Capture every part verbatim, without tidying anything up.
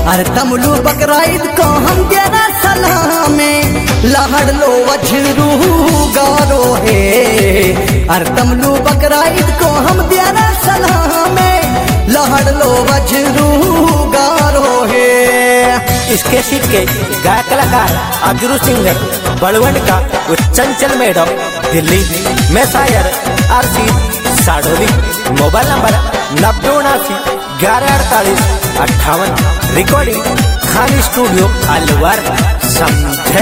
अरे तमलू बकरा ईद को हम तेरा सलामे लहड़ लो वछरू गारो है। अरे तमलू बकरा ईद को हम तेरा सलामे लहड़ लो वछरू गारो है। इसके सीट के गायक कलाकार अजरू सिंगर बड़वंड का चंचल मैडम दिल्ली में शायर आरसी साडोली। मोबाइल नंबर नब्बे उनासी ग्यारह अड़तालीस अट्ठावन। रिकॉर्डिंग खान स्टूडियो अलवर समझे।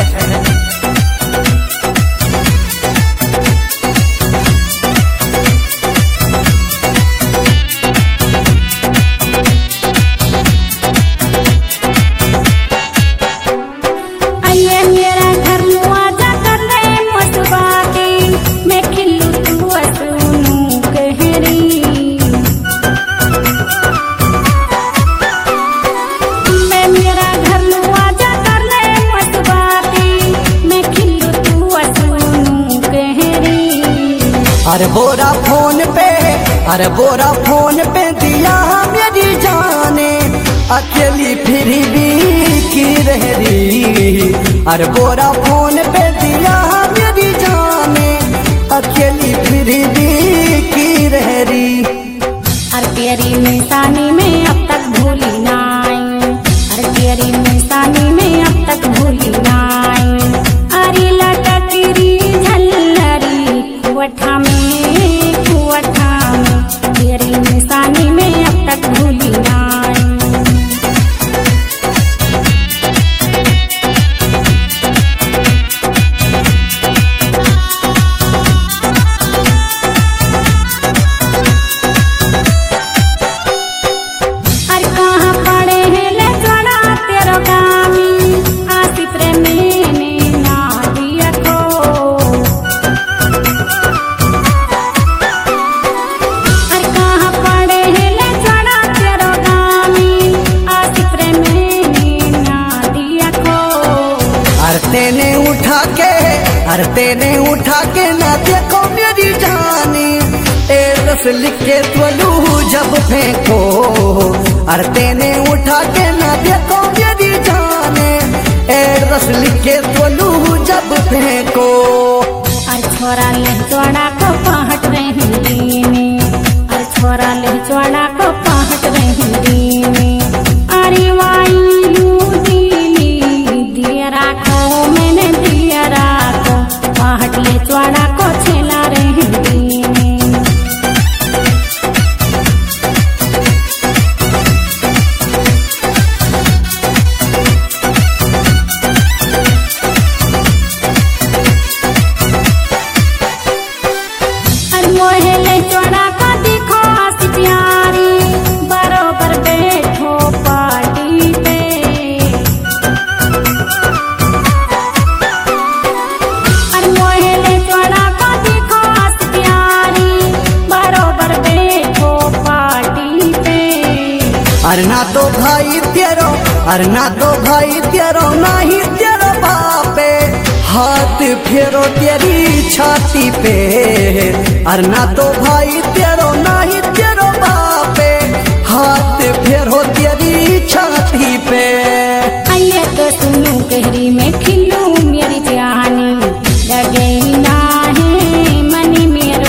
अरे बोरा फोन पे अरे बोरा फोन पे दिया मेरी जाने अकेली फिर भी की रह रही। अरे बोरा फोन पे दिया मेरी जाने अकेली फिर भी की रह रही। अरे तेरी निशानी में अब तक भूली नाई। अरे तेरी निशानी में अब तक भूली नाई। अरे लटकरी झल्लरी कुवठा में कुवठा में तेरी निशानी में अब तक भूली नाई। तेने उठा के अरे तेने उठा के ना देखो मेरी जानी एड्रेस लिख के त्वलू जब फेंको। अरे तेने उठा के ना देखो मेरी जाने एड्रेस लिख के त्वलू जब फेंको। अरे छोरा ले चौड़ा को पहट रही में। अरे छोरा ले चौड़ा को पहट रही में। अरे वाई चौड़ा को छेला रही में। अरे मोहले चौड़ा को दिखो हंस प्यारी बरोबर बैठो पार्टी पे। अरे ना तो भाई तेरो अरे ना तो भाई तेरो ना ही तेरो बापे हाथ फेरो तेरी छाती पे। अरे ना तो भाई तेरो ना ही तेरो बापे हाथ फेरो तेरी छाती पे। आइए तो सुनू गहरी में खिलू मेरी जानी लगे ना है मनी मेरो।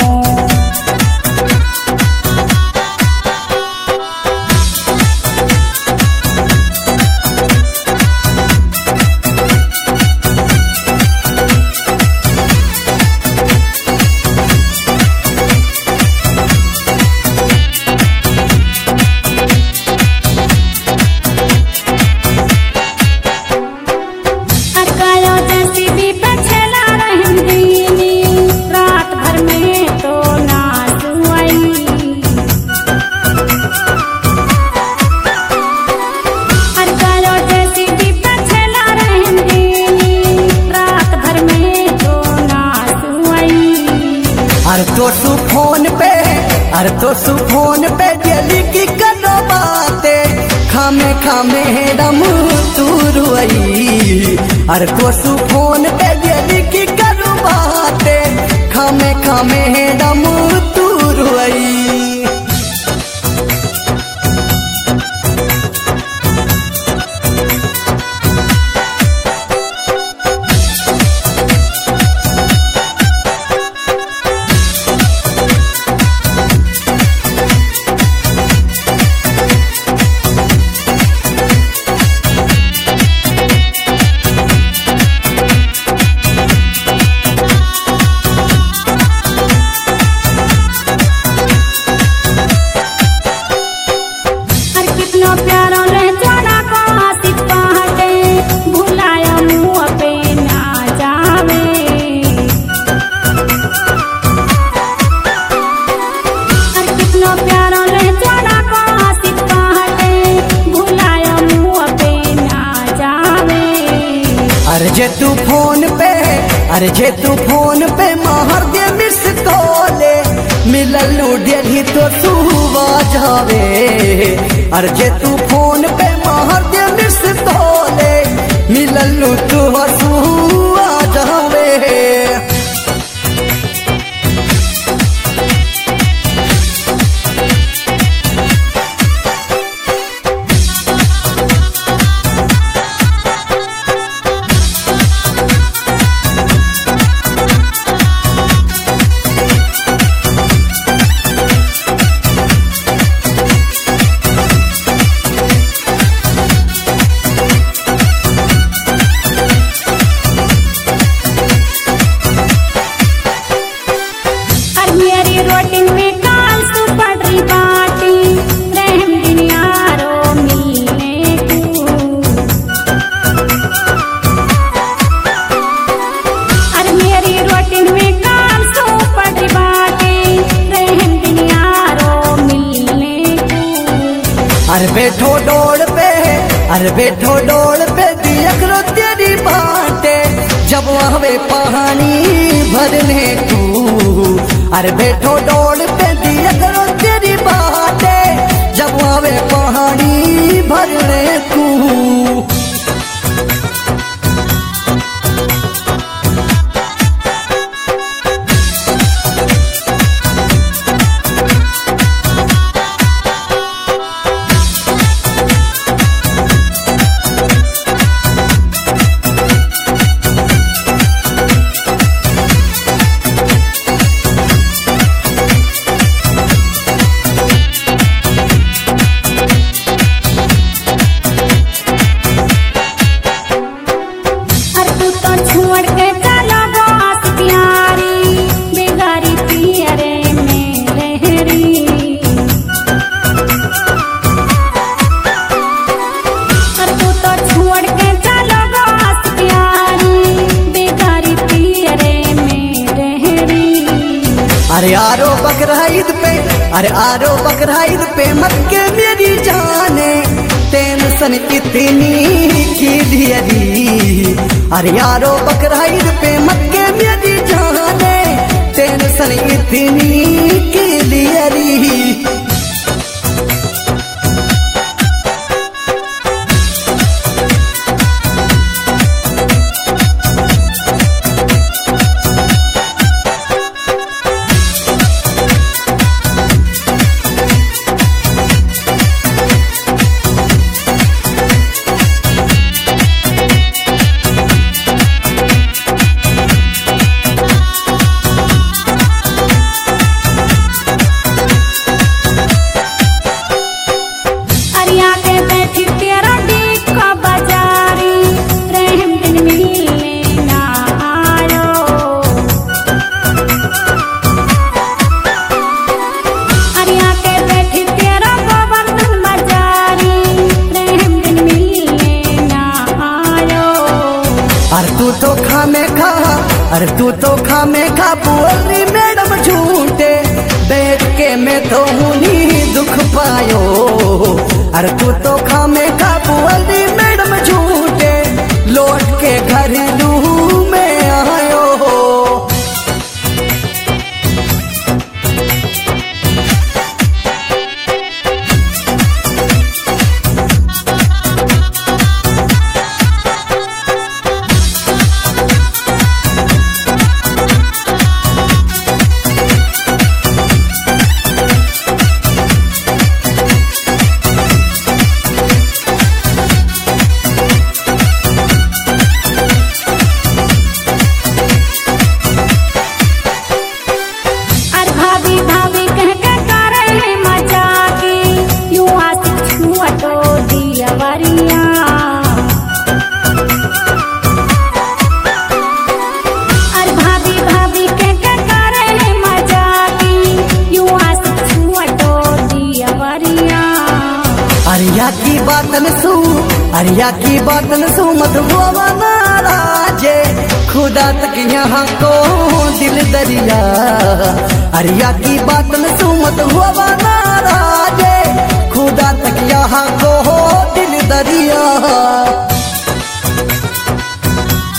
अरे तो सु फोन पे अरे तो सु फोन पे डेली की करो बातें खामे खामे दम तू रुई। अरे तो सु फोन पे डेली की करो बातें खामे खामे दम तू रुई। अरे जे तू फोन पे अरे जे तू फोन पे मार दे मिस कॉले मिललू डेली तो तू जावे। अरे जे तू फोन पे मार दे मिस कॉले मिललू तू जावे। अरे बैठो डोल पे अरे बैठो डोल पे दिया करो तेरी बातें जब वहाँ पानी भरने तू। अरे बैठो डोल पे दिया करो तेरी बातें जब वहाँ पानी भरने तू। अरे आरो बकराईद पे अरे आरो बकराईद पे मत के मेरी जाने टेंशन इतनी की दियरी। अरे आरो बकराईद पे मत के मेरी जाने टेंशन इतनी की दियरी। अरे तू तो खा में खा अरे तू तो खा में खा बोल रही मैडम झूठे बैठ के मैं तो हुनी दुख पायो। अरे तू तो खा में खा बोल रही मैडम झूठे लौट के घर लू में आयो। अरिया की बातन सू अरिया की बातन सू मत हुआ नाराजे खुदा तक यहाँ को दिल दरिया। अरिया की बातन सू मत हुआ नाराजे खुदा तक यहाँ को दिल दरिया।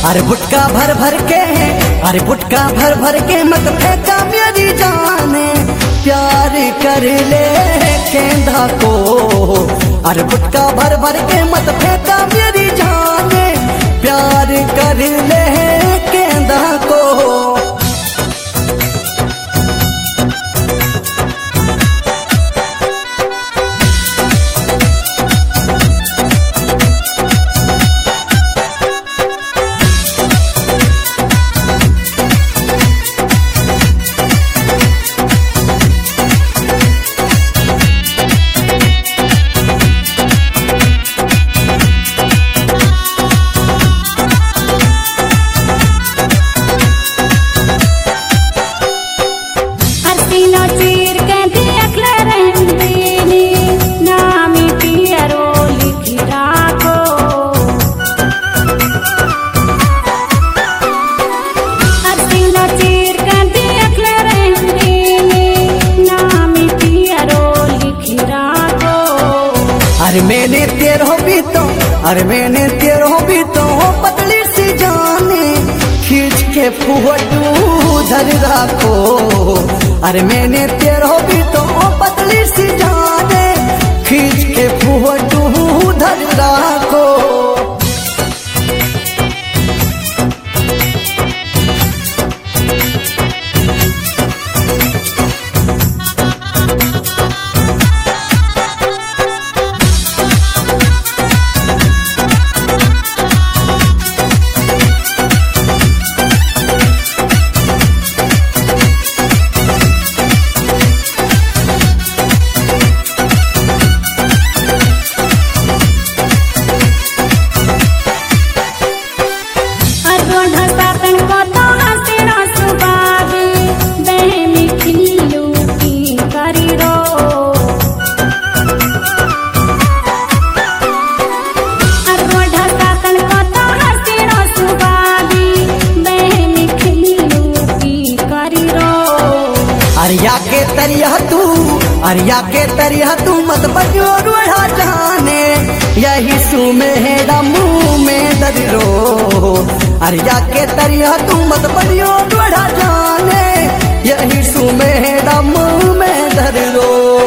अरे बुटका भर भर के अरे बुटका भर भर के मत फेंका मेरी जाने प्यार कर ले केंधा को। अरे बुटका भर भर के मत फेंका मेरी जाने प्यार कर ले केंधा को। अरे मैंने तेरो भी तो अरे मैंने तेरो भी तो पतली सी जाने खींच के फुहटू धर रखो। अरे मैंने तेरो भी तो पतली सी जाने खींच के फुहटू धर रखो। अरिया के तरिया तू अरिया के तरिया तू मत बजो रोढ़ा जाने यही सुमेरा मुँह में दरिरो। अरिया के तरिया तू मत बजो रोढ़ा जाने यही सुमेरा मुँह में दरिरो।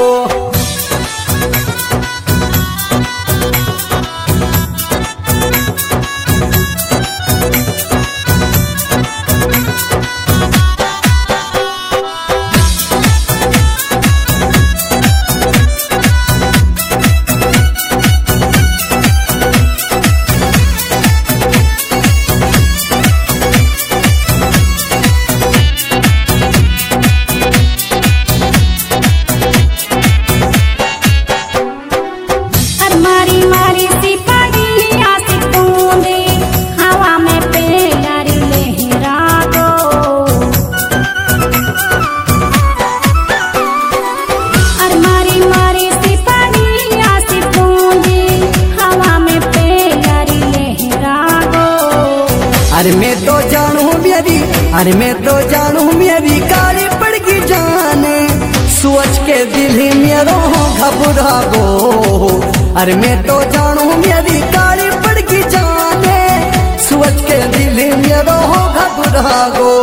अरे मैं तो जानू मेरी अरे मैं तो जानू मेरी काली पड़गी जाने सोच के दिल ही मेरो घबरा गो। अरे मैं तो जानू मेरी काली पड़गी जाने सोच के दिल ही मेरो घबरा गो।